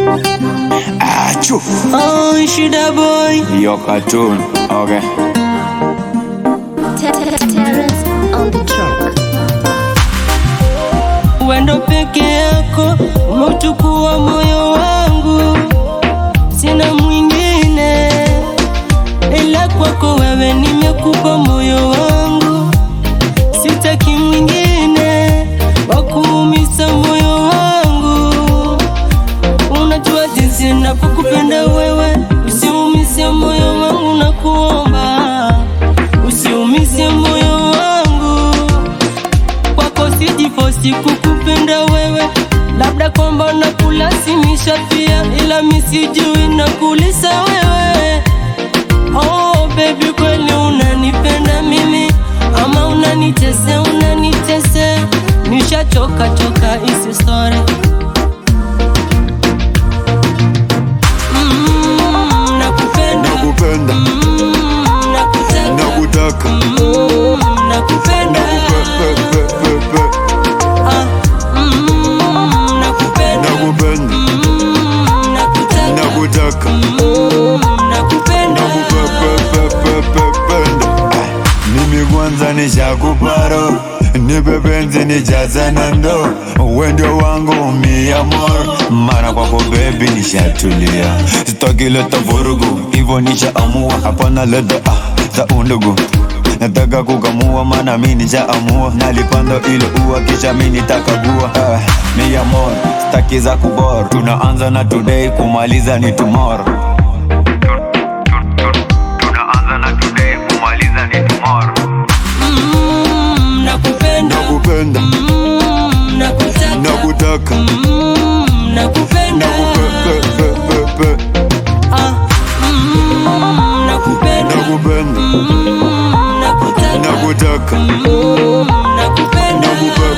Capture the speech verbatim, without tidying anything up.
Achoo. Oh, Shida boy. Your cartoon. Okay. Terrence on the track. Wendo peke yako umeuchukua moyo wangu, sina mwingine ila kwako wewe, nimekupa moyo wangu, sitaki mwingine wakuumiza moyo wangu. Unajua jinsi ninapokupenda wewe, usiumize moyo wangu, nakuomba usiumize moyo wangu. Kwako sijifosi kukupenda wewe, labda kwamba nakulazimisha pia, ila mimi sijui nakulisa wewe. Oh baby, kweli unanipenda mimi ama unanitesa, unanitesa? Nishachoka choka isi story. Mm, nakupenda, Nakupenda. mm, nakutaka, Nakutaka. mm, nakupenda. Nakupenda. Ah, mm, nakupenda, Nakupenda. mm, nakutaka, Nakutaka. mm, nakupenda. Mimi kwanza nishakuparo, nipe penzi nijaze na ndo, wewe ndio wangu mi amor, mara kwako baby nishatulia, sitaki leta vurugu, hivyo nishaamua hapana leta ah, za undugu. Nataka kukamua maana mimi nishaamua, nalipanda ile ua kisha mimi nitakagua ah, mi amor, sitaki za kubor, tunaanza na today kumaliza ni tomorrow. Mm, nakupenda, Nakupenda. mm, nakutaka, Nakutaka. mm, nakupenda. Nakupenda. Ah, mm, nakupenda, Nakupenda. mm, nakutaka, Nakutaka. mm, nakupenda. Nakupenda.